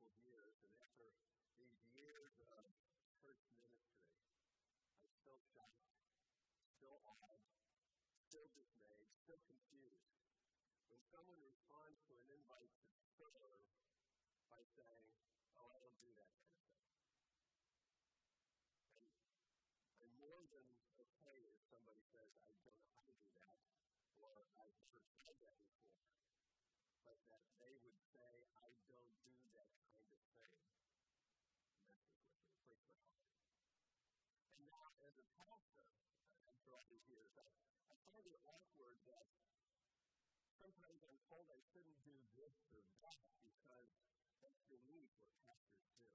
of years, and after these years of church ministry, I'm still shocked, still awed, still dismayed, still confused when someone responds to an invite to serve by saying, "Oh, I don't do that kind of thing." And I'm more than okay if somebody says, "I don't know how to do that," or "I've never tried that before." But that they would say, "I don't do that kind of thing," messes with me, breaks my heart. And now, as a pastor, after all these years, I find it awkward that sometimes I'm told I shouldn't do this or that because that's unique what pastors do.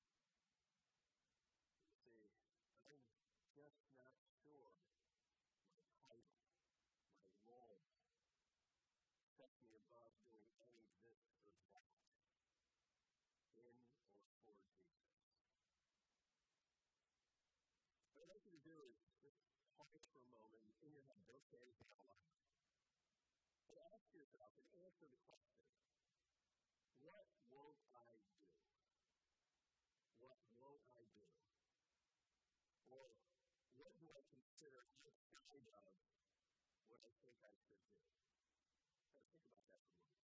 You see, I'm just not sure my title, my role, sets me above doing any this or that in or for Jesus. What I'd like you to do is just pause for a moment in your head. Don't say anything out loud. But ask yourself and answer the question, what won't I do? What won't I do? Or what do I consider outside of what I think I should do? Try to think about that for a moment.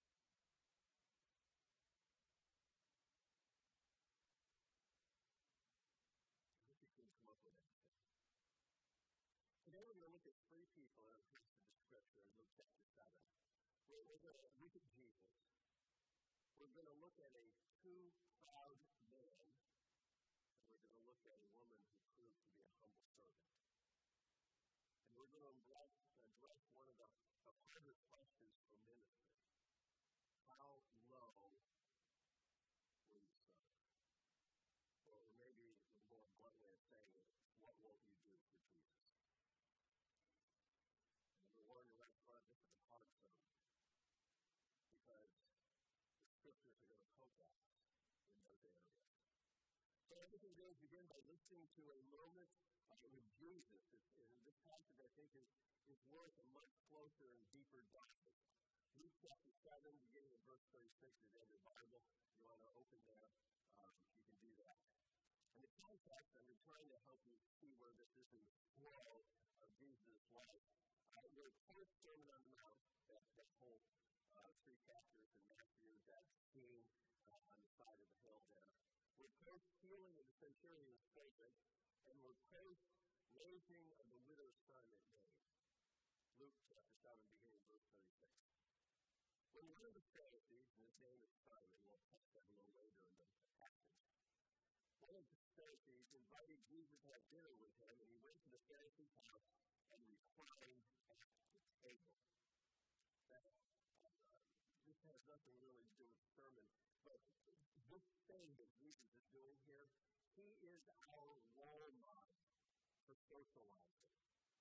I hope you can come up with anything. Today we're going to look at three people in our passage of Scripture in Luke chapter 7. We're going to look at Jesus. We're going to look at a too proud man. And we're going to look at a woman who proved to be a humble servant. And we're going to address one of the harder questions for ministry. How low will you serve? Or maybe a more blunt way of saying it, what won't you do for Jesus? Number one, right front, this is a hard sermon. Because the Scriptures are going to poke at us in those areas. So everything goes begin by listening to a moment with Jesus. And this passage, I think, is worth a much closer and deeper dive. Luke chapter 7, beginning in verse 36, is in your Bible. If you want to open there, you can do that. And the context, I'm trying to help you see where this is in the flow of Jesus' life. We're first Sermon on the Mount, that whole 3 chapters in Matthew, that scene on the side of the hill there. We're post healing of the centurion's servant, and we're post raising of the widow's son at Nain. Luke chapter 7, beginning verse 36. When one of the Pharisees, and his name is Simon, we'll touch that a little later in the passage. One of the Pharisees invited Jesus to have dinner with him, and he went to the Pharisee's house and reclined at the table. Now, this has nothing really to do with the sermon, but this thing that Jesus is doing here, he is our role model for socializing.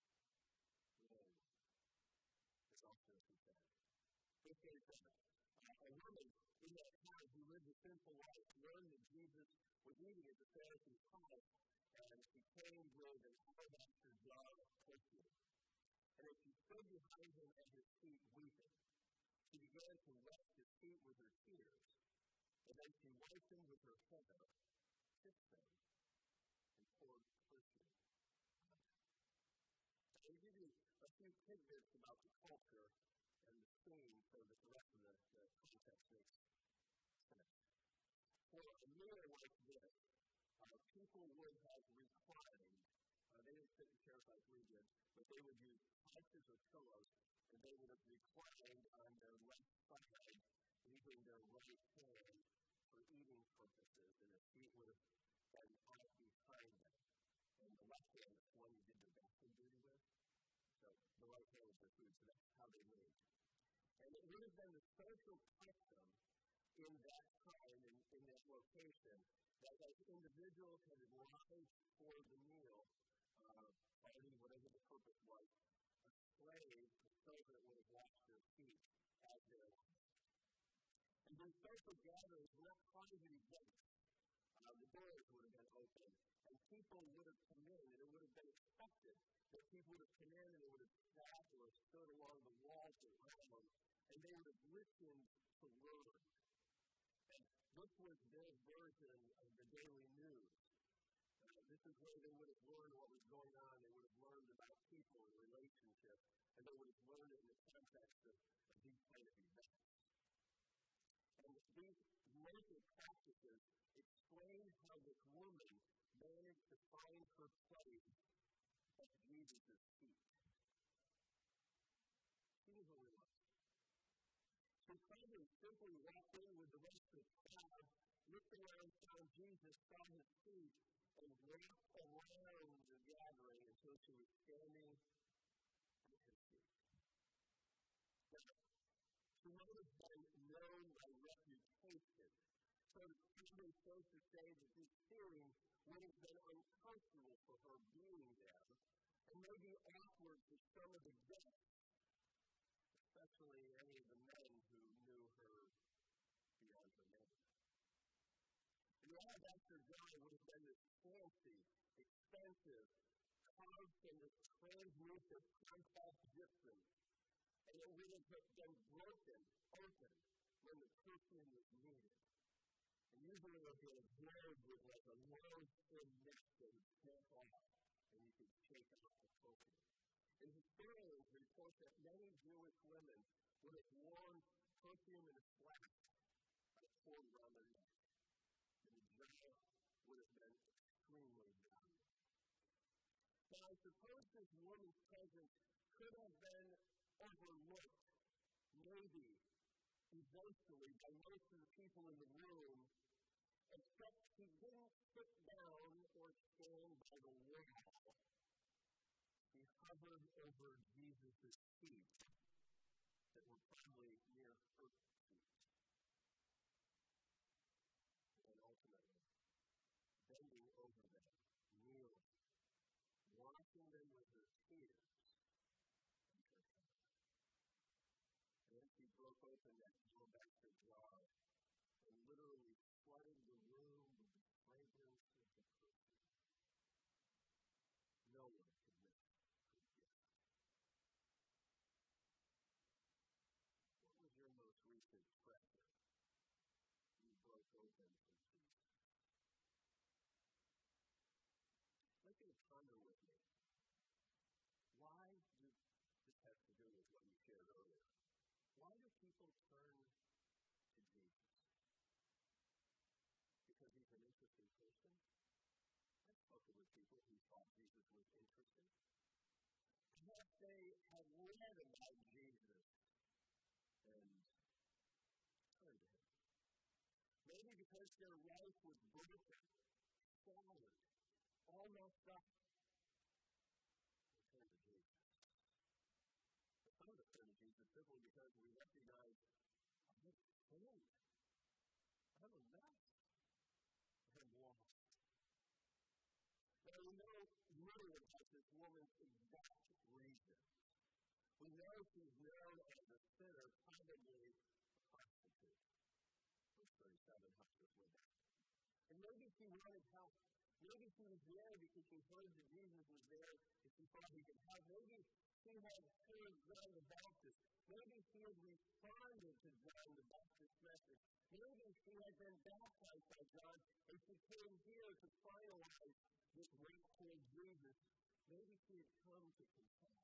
It's also a concern. This is a woman in that time who lived a sinful life, learned that Jesus was eating at the Pharisee's house, and she came with an alabaster jar of perfume. And as she stood behind him at his feet weeping, she began to wet his feet with her tears, and then she wiped them with her hair, kissed them, and poured perfume on them. I'll give you a few tidbits about the culture and the scene so that the rest of the context makes sense. For a meal like this, people would have reclined. They didn't sit in chairs like we did, but they would use couches or pillows, and they would have reclined on their left side, leaving their right hand for eating purposes, and their feet would have been out behind them. And the left hand is the one you did the bathroom duty with. So the right hand was their food, so that's how they moved. And it would have been the social custom in that time, in that location, that as individuals had arrived for the meal, party, whatever the purpose was, a slave, a servant would have washed their feet as they arrived. And these social gatherings were not private events. The doors would have been open, and people would have come in, and it would have been expected that people would have come in and they would have sat or stood along the walls around them, and they would have listened to words. And this was their version of the daily news. This is where they would have learned what was going on. They would have learned about people and relationships, and they would have learned it in the context of these kind of events. And these local practices explain how this woman managed to find her place at Jesus' feet. She knew who he was. She probably simply walked in with the rest of the crowd, looked around, found Jesus, saw his feet, and walked around the gathering until she was standing at his feet. Now, she might have been known by reputation, so it's probably safe to say that this hearing would have been uncomfortable for her being there, and maybe awkward for some of the guests, especially any of the men who knew her beyond her name. The alabaster jar would have been this fancy, expensive, carved from this translucent compact gypsum, and it would have been broken open when the perfume was needed. And usually it would be absorbed with like a long thin neck that would snap off, and you could shake out the perfume. And historians report that many Jewish women would have worn perfume in a flask poured around their neck. And the jar would have been extremely valuable. Now, I suppose this woman's presence could have been overlooked, maybe, eventually, by most of the people in the room, except she didn't sit down or stand by the wall. She hovered over Jesus' feet that were probably near her feet. And ultimately, bending over them, kneeling, washing them with her tears and her hair. And then she broke open that alabaster jar and literally flooded the room with the fragrance of the perfume. No one could miss her gift. What was your most recent treasure you broke open for Jesus? I want you to ponder with me. Why do this have to do with what you shared earlier? Why do people turn to Jesus? Because he's an interesting person? I've spoken with people who thought Jesus was interesting. Perhaps they had read about Jesus and turned to him. Maybe because their life was broken, shattered, all messed up. They turned to Jesus. But some of us turn to Jesus simply because we recognize I'm sinned. I'm a mess. I'm lost. Now, we know really about this woman's exact reason. We know she's known as a sinner, probably a prostitute. Verse 37 helps us with that. And maybe she wanted help. Maybe she was there because she heard that Jesus was there and she thought he could help. Maybe she had heard John the Baptist. Maybe she had responded to John the Baptist's message. Maybe she had been baptized by John and she came here to finalize this walk toward Jesus. Maybe she had come to confess.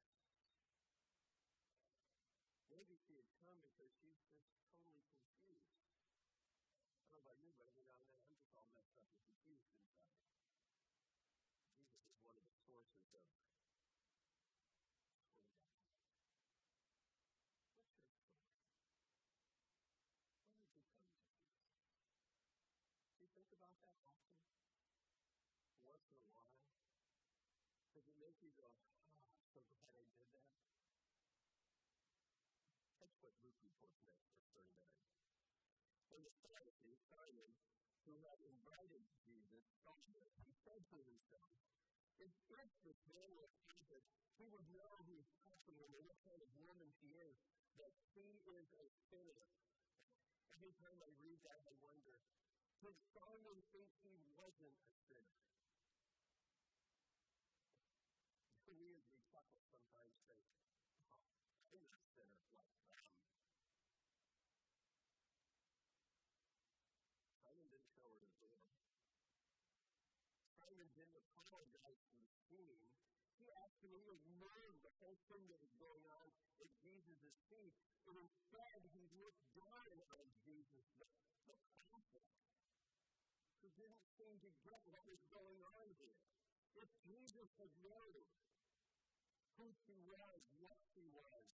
Maybe she had come because she's just totally confused. I don't know about you, but every now and then I'm just all messed up and confused inside. Jesus is one of the sources of that. What's your story? Why did you come to Jesus? Do you think about that often? Once in a while? Does it make you go, I'm so glad I did that? That's what Luke reports next, verse 39. When the Pharisee, Simon, who had invited Jesus, saw this, he said to himself, if the man was Jesus, he would know who's talking and what kind of woman she is, that she is a sinner. Every time I read that, I wonder, did Simon think he wasn't a sinner? We as we chuckle sometimes say, I'm not a sinner like them. Simon he actually ignored the whole thing that was going on at Jesus' feet, and instead he looked down on Jesus, the prophet, who didn't seem to get what was going on here. If Jesus had known who she was, what she was,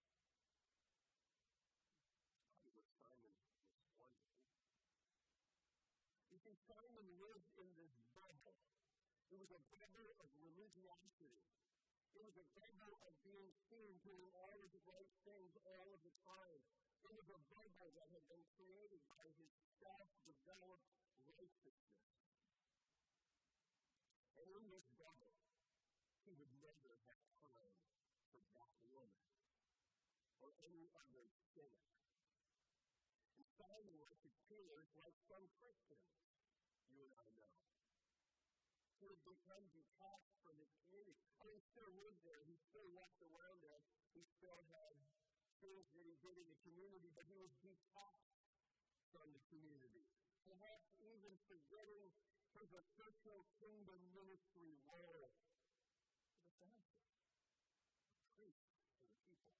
what Simon was wonderful. You see, Simon lived in this bubble. It was a bubble of religiosity. It was a bubble of being seen doing all of the right things all of the time. It was a bubble that had been created by his self-developed righteousness. And in this bubble, he would never have time for that woman or any other sinner. And Simon was appeared like some Christians, you and I know. He had become detached from his community. He still lived there. He still walked around there. He still had things that he did in the community, but he was detached from the community. Perhaps even forgetting his official kingdom ministry role as a pastor, a priest for the people.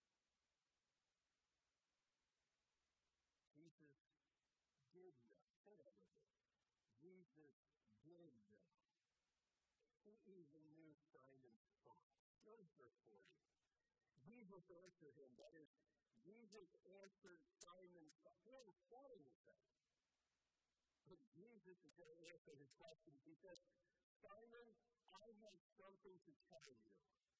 Jesus did know. Say that with me. Jesus did know. He even knew Simon's thoughts. Notice verse 40. Jesus answered him. That is, Jesus answered Simon's thoughts. He hadn't said anything. But Jesus is going to answer his questions. He says, Simon, I have something to tell you.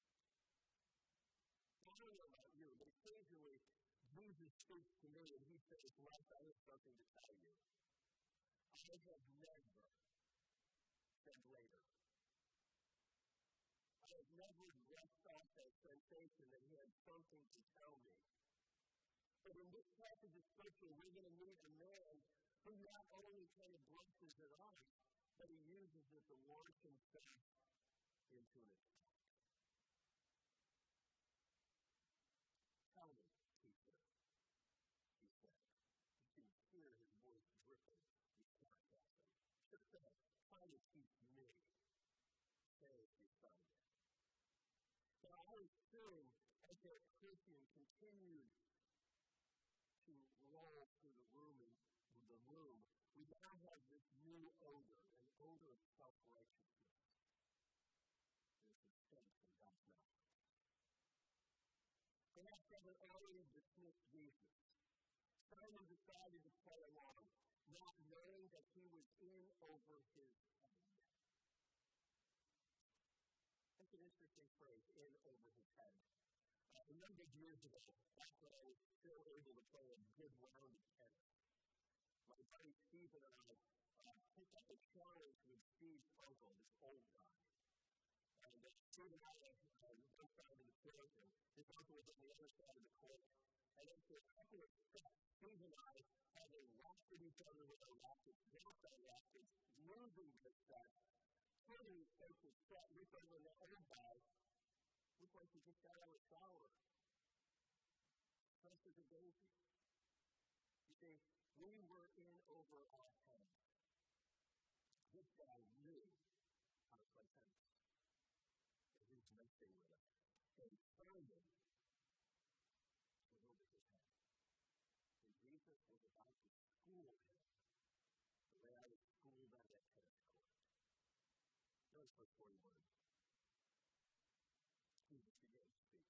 I don't know about you, but occasionally Jesus speaks to me and he says, Les, I have something to tell you. I have never said later. I have never brushed off that sensation that he had something to tell me. But in this passage of Scripture, we're going to meet a man who not only kind of brushes it off, but he uses it to launch himself into an attack. Tell me, teacher, he said. You can hear his voice dripping with sarcasm. Just said, try to teach me. Say if you found it. But I assume as that Christian continued to roll through the room, we now have this new odor, an odor of self-righteousness. There's a stench in God's mouth. Perhaps having already dismissed Jesus, Simon decided to play along, not knowing that he was in over his head. That's an interesting phrase, in over his head. A number of years ago, back when I was still able to play a good round of tennis, my buddy Steve and I picked up a challenge with Steve's uncle, this old guy. And Steve and I were on one side of the court, and his uncle was on the other side of the court. And after a couple of steps, Steve and I, having whacked at each other with our rackets, dropped our rackets, losing this set, turning the social set, looked over the old guy, looked like he just got out of the shower. Fresh as a daisy. You see, we were in over our heads. This guy knew how to play tennis. And he was messing with us. And Simon was over his head. And Jesus was about to school him the way I was schooled on that tennis court. Notice verse 41. Jesus began to speak.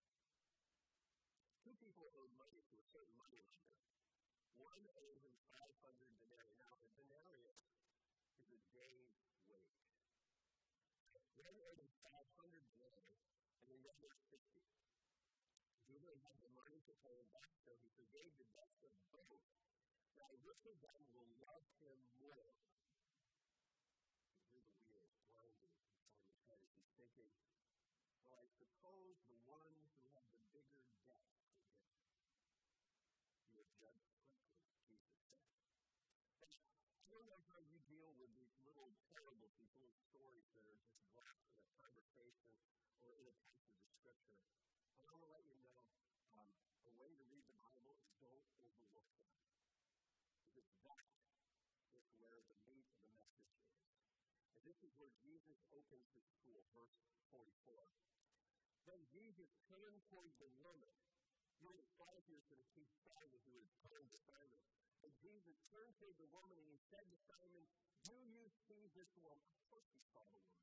Two people owed money to a certain money lender. One owed him 500 denarii. Now, a denarius is a day's wage. One owed him 500 denarii, and the other 50. He really had the money to pay him back, so he forgave the debts of both. Now, which of them will love him more? You hear the wheels grinding on his head as he's thinking, well, I suppose the one who had the bigger debt for him. You are judged quickly, Jesus said. But I don't know how you deal with these little parables, these little stories that are just dropped in a conversation or in a passage of Scripture. I want to let you know a way to read the Bible is don't overlook them. Because that is where the meat of the message is. As if is where Jesus opens his school, verse 44. Then Jesus turned toward the woman. You know, the Father here is going to keep Simon, who is praying to Simon. And Jesus turned toward the woman and he said to Simon, do you see this woman? Of course he saw the woman.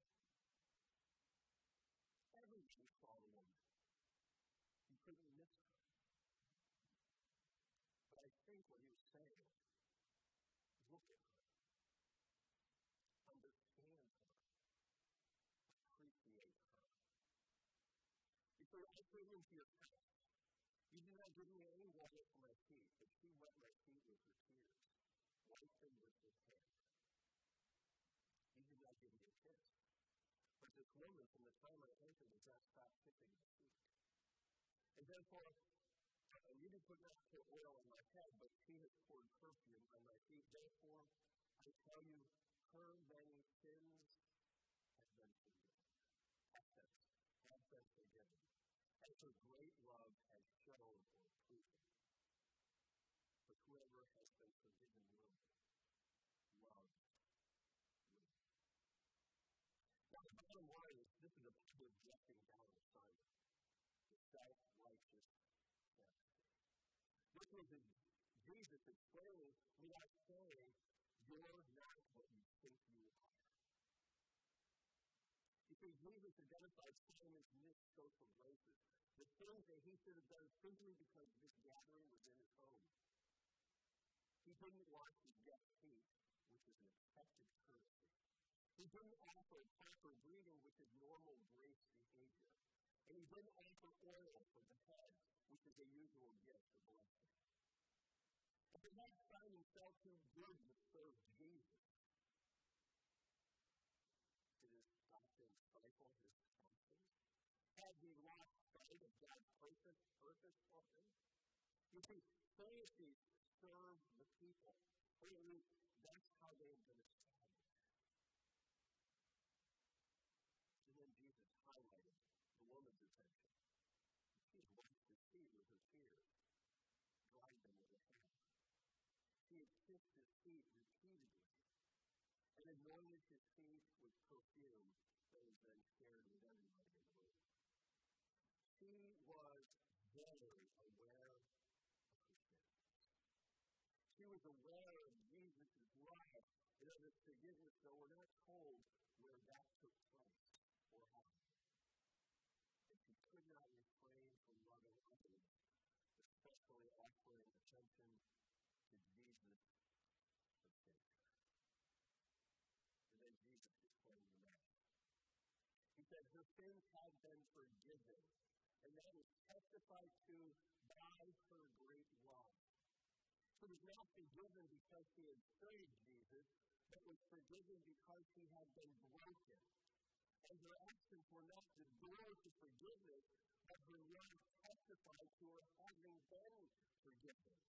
Everybody saw the woman. You couldn't miss her. But I think what he was saying is, look at her. Understand her. Appreciate her. You see, I came into your house. You did not give me any water for my feet, but she wet my feet with her tears, wiped them with her hair. You did not give me a kiss. But this woman, from the time I entered, has not stopped kissing my feet. And therefore, you did not put oil on my head, but she has poured perfume on my feet. Therefore, I tell you, her many sins have been forgiven. Assets have been forgiven. And her great love has shown or proven. But whoever has been forgiven will love will. Now, the bottom line is, this is a public dressing down of Simon, the self-righteous Pharisee. This was Jesus explaining without saying, you're not what you think you are. You see, Jesus identified Simon's missed social graces, the things that he should have done simply because this gathering was in his home. He didn't wash his guest's feet, which is an expected courtesy. He didn't offer proper greeting, which is normal grace behavior. And he didn't offer oil for the head, which is a usual gift of blessing. And perhaps Simon felt too good to serve Jesus. Did his doctrine stifle his conscience? Had he lost sight of God's purpose for him? You see, Pharisees serve the people. Or at least, that's how they have been established. And then Jesus highlighted the woman's attention. She had washed his feet with her tears, dried them with her hair. She had kissed his feet repeatedly, and anointed his feet with perfume that was then shared with everybody in the room. She was very aware of her sins. She was aware of Jesus' love and of his forgiveness, though we're not told where that took place or how. And she could not refrain from loving others, especially offering attention to Jesus, the Savior. And then Jesus explained the matter. He said, her sins have been forgiven, and that is testified to by her great love. She was not forgiven because she had served Jesus, but was forgiven because she had been broken. And her actions were not the door to forgiveness, but her love testified to her having been forgiven.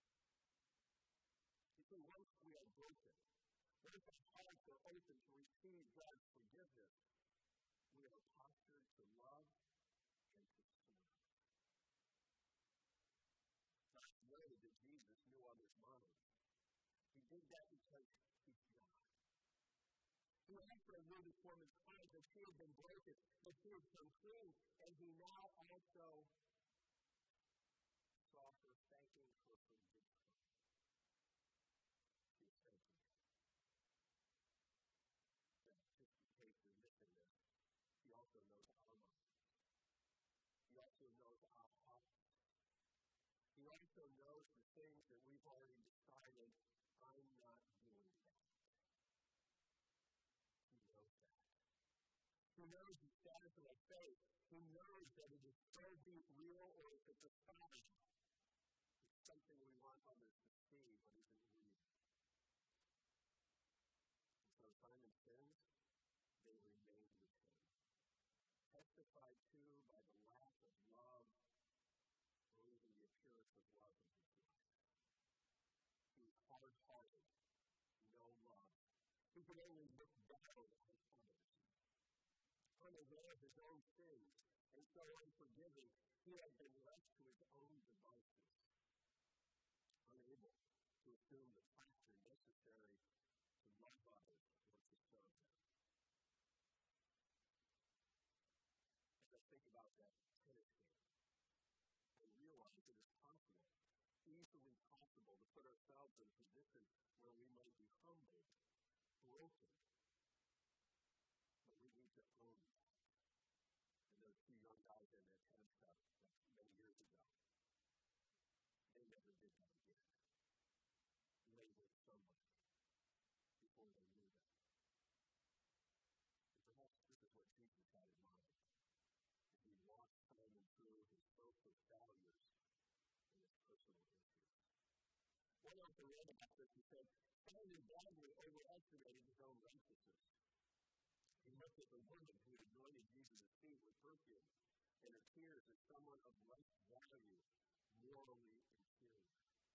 You see, once we are broken, once our hearts are open to receive God's forgiveness, we are postured to love and to serve. God noted that Jesus knew others' motives. He did that because he's God. He also knew this woman's heart that she had been broken, that she had come clean, and he now also saw her thanking for forgiveness. She was thanking him. Now, just in case you're missing this, he also knows our minds. He also knows our hearts. He also knows the things that we've already decided, I'm not doing that. He knows that. He knows the status of our faith. He knows that it is so deep real or if it's a sign. It's something we want others to see but isn't real. And so Simon's sins, they remain with him. Testified to by the lack of love or even the appearance of love in his life. He was hard-hearted, no love. He could only look down on others. Unaware of his own sins, and so unforgiving, he had been left to his own devices, unable to assume the posture necessary to love others or to serve them. put ourselves in a position where we might be humbled, broken, but we need to own that. And those two young guys in that TED stuff many years ago, they never did that again. Labeled somebody before they knew them. And perhaps this is what Jesus had in mind as he walked Simon through his social values and his personal issues. One author read about this and said, Simon badly overestimated his own righteousness. He looked at the woman who had anointed Jesus' feet with perfume and her tears as someone of less value, morally inferior.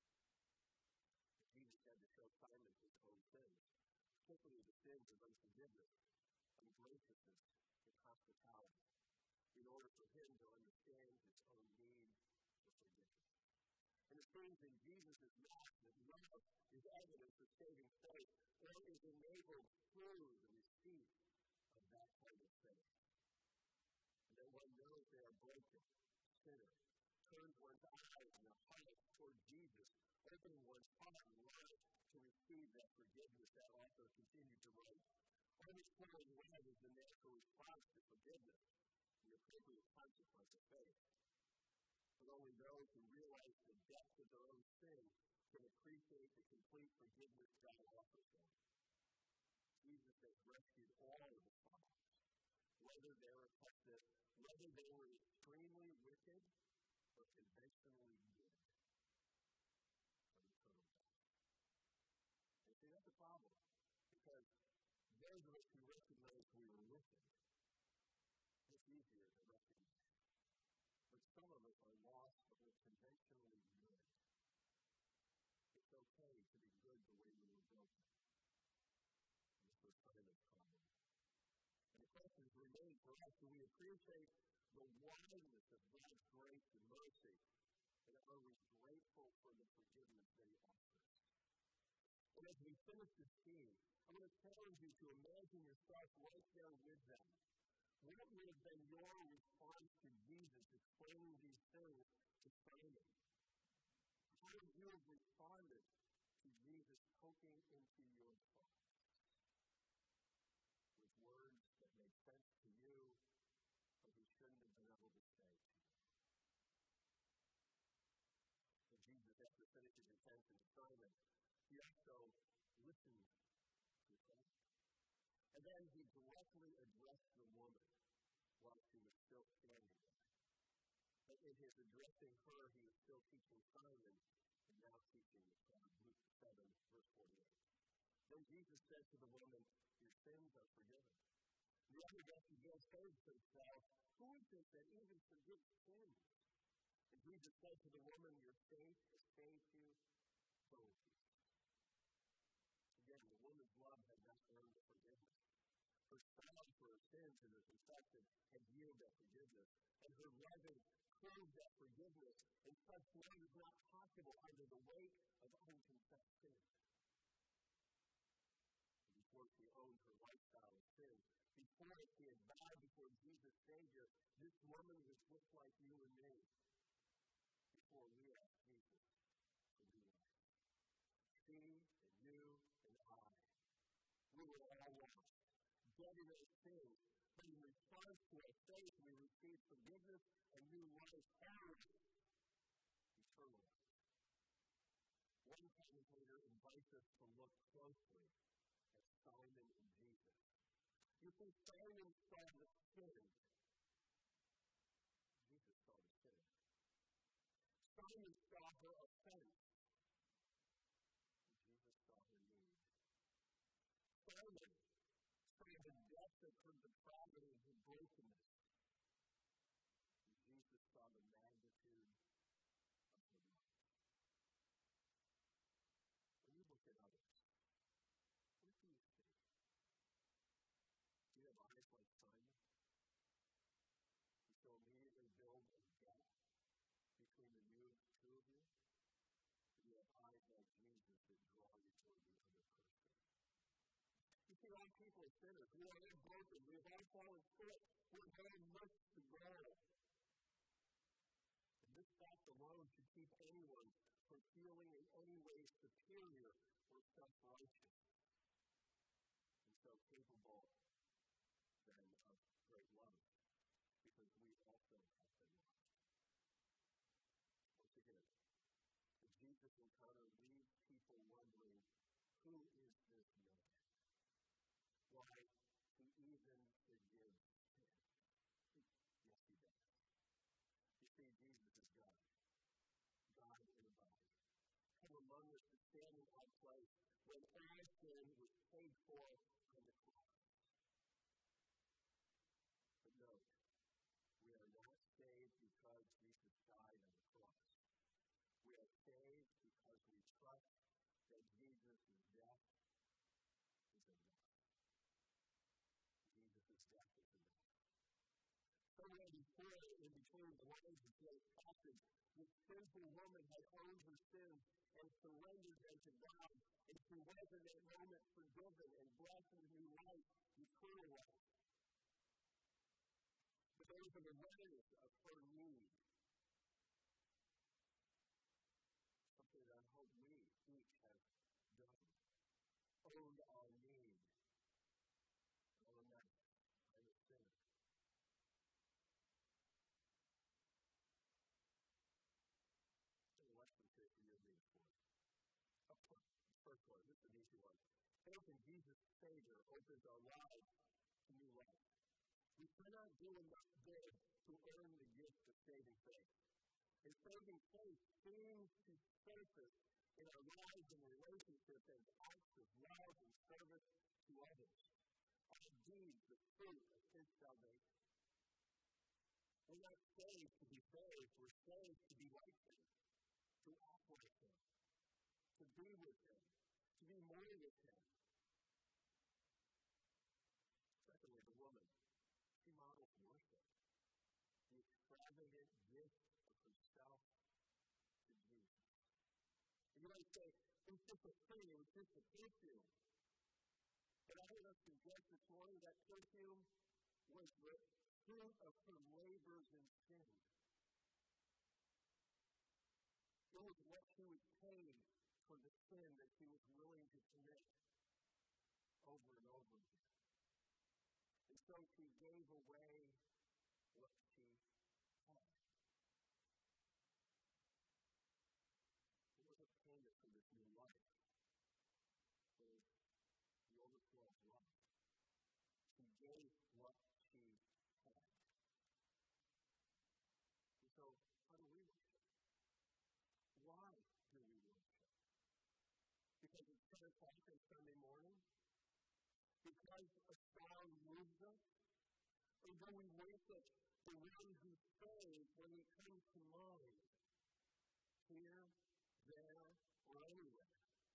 Jesus had to show Simon his own sins, particularly the sins of unforgiveness, ungraciousness, and hospitality, in order for him to understand his own need for forgiveness. And it seems in Jesus' mouth that love is evidence of saving faith, or is enabled through the receipt of that kind of faith. And that one knows they are broken, sinner, turns one's eyes and their heart toward Jesus, opening one's heart and life to receive that forgiveness. That author continued to write, overflowing love is the natural response to forgiveness, the appropriate consequence of faith. But only those who realize the depth of their own sin can appreciate the complete forgiveness God offers them. Jesus has rescued all of the fathers, whether they were extremely wicked or conventionally good, from eternal death. And see, that's a problem, because those of us who recognize we were wicked, it's easier to recognize. But some of us are lost, but we're conventionally good. It's okay to be good the way we were broken. And this was Simon's problem. And the question remains for us, do we appreciate the wideness of God's grace and mercy, and are we grateful for the forgiveness that he offers? And as we finish this scene, I'm going to challenge you to imagine yourself right there with them. What would have been your response to Jesus explaining these things to Simon? How would you have responded to Jesus poking into your thoughts? With words that made sense to you, but he shouldn't have been able to say to you. And Jesus, after finishing his sentence to Simon, he also listened to him. And then he directly addressed the woman while she was still standing there. But in his addressing her, he was still teaching Simon, and now teaching the crowd. Luke 7, verse 48. Then Jesus said to the woman, your sins are forgiven. The other guy began saying to himself, who is it that even forgives sins? And Jesus said to the woman, your faith has saved you. Go in peace. Again, the woman's love had not earned the forgiveness. Her sorrow for her sins and her confession had yielded that forgiveness. And her loving proved that forgiveness, and such love is not possible under the weight of unconfessed sin. Before she owned her lifestyle of sin, before she had bowed before Jesus Savior, this woman was just like you and me. Before we asked Jesus for new life. She and you and I, we were all lost, dead in our sins, but in response to our faith, we received forgiveness and new life, eternal life. One commentator invites us to look closely at Simon and Jesus. You see, Simon saw the sin. Jesus saw the sin. Simon saw her offense. Jesus saw her need. Simon saw the depth of her depravity and her brokenness. Jesus saw the magnitude of her love. When you look at others, what do you see? Do you have eyes like Simon? You so immediately build a gap between the two of you? Do you have eyes like Jesus that draw you toward the other person? You see, all people are sinners. We are all broken. We have all fallen short. We have all missed the goal. And this fact alone should keep anyone from feeling in any way superior or self-righteous, and so capable then of great love, because we also have been loved. Once again, the Jesus encounter leaves people wondering, who is this man? Why, he even forgives sin. Yes, he does. You see, Jesus is God. God in a body. Come among us to stand in our place when our sin was paid for on the cross. But note, we are not saved because Jesus died on the cross. We are saved because we trust that Jesus' death is enough. Jesus' death is enough. Somewhere before, in between the lines of today's passage, this sinful woman had owned her sins and surrendered them to God, and she was in that moment forgiven and blessed with new life, eternal life. But there was an awareness of her need. Something that I hope we each have done. Owned our need. Oh, no, I'm a sinner. Lesson here for you and me this morning. First one, this is an easy one. Faith in Jesus' Savior opens our lives to new life. We cannot do enough good to earn the gift of saving faith. And saving faith seems to surface in our lives and relationships as acts of love and service to others. Our deeds, the fruit of His salvation. We're not saved to be saved, we're saved to be like Him. To act like Him, to be with Him, to be more with Him. Secondly, the woman, she models worship, the extravagant gift of herself to Jesus. And you might say, it was just a thing, it was just a perfume. But I heard us suggest this morning that perfume was the fruit of her labors and sin. It was what she was paying for the sin that she was willing to commit over and over again. And so she gave away what she had. It wasn't payment for this new life. It was the overflow of love. She gave what she had. And so, how do we worship? Why do we worship? Because it's 10 o'clock on Sunday morning? Because a sound moves us? Or do we worship the one who saves when He comes to mind? Here, there, or anywhere?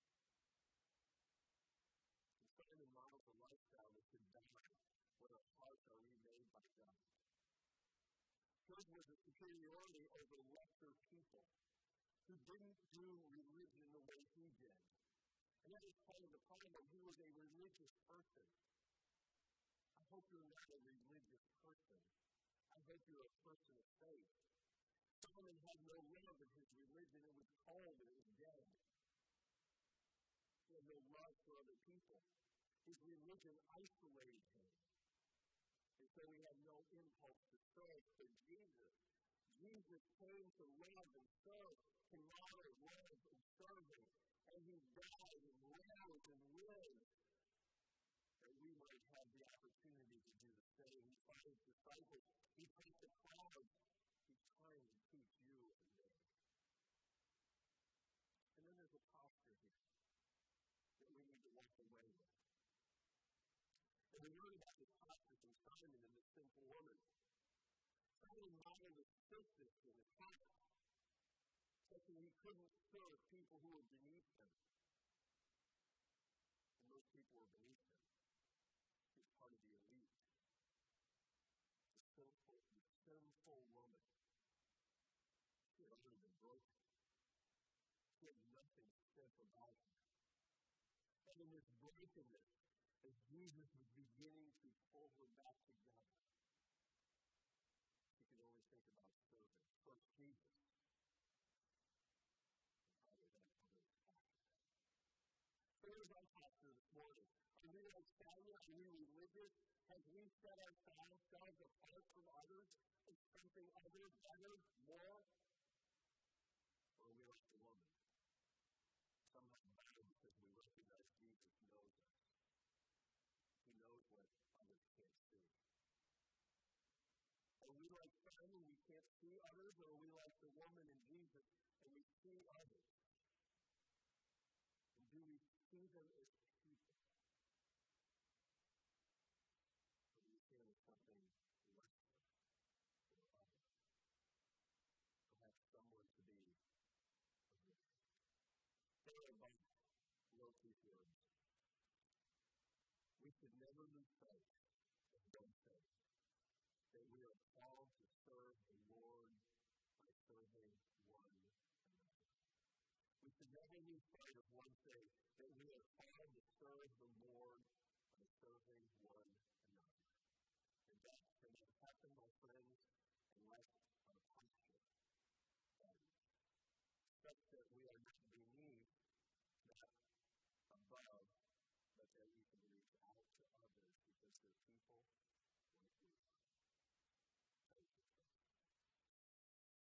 And Simon models a lifestyle that should die when our hearts are remade by God. His was a superiority over lesser people who didn't do religion the way he did. And that was part of the problem. He was a religious person. I hope you're not a religious person. I hope you're a person of faith. Solomon had no love in his religion. It was cold and it was dead. He had no love for other people. His religion isolated him. And so he had no impulse to serve. But Jesus came to love and serve, to model love and serving. And He died and rose and lived that we might have the opportunity to do the same. He taught His disciples. He taught the crowd. He's trying to teach you and me. And then there's a posture here that we need to walk away with. And we learn about this posture from Simon and this sinful woman. Simon modeled a stiffness in his heart, such that he couldn't serve people who were beneath him. And those people were beneath him. He was part of the elite. The sinful woman. She had already been broken. She had nothing stiff about her. And in this brokenness, as Jesus was beginning to pull her back together, she could only think about serving. First Jesus, and silent? Are we religious? Have we set ourselves apart from others as something other, better, more? Or are we like the woman? Somehow better because we recognize Jesus knows us. He knows what others can't see. Are we like Simon, we can't see others, or are we like the woman in Jesus and we see others? And do we see them as people? Or do we see them as something lesser or other? Perhaps someone to be avoided. Taylor Bunch wrote these words. We should never lose sight of one thing, that we are called to serve the Lord by serving one another. We should never lose sight of one thing, that we are called to serve the Lord by serving one another. And that cannot happen, my friends, unless our posture changes, such that we are not beneath, not above, but that we can reach out to others because they're people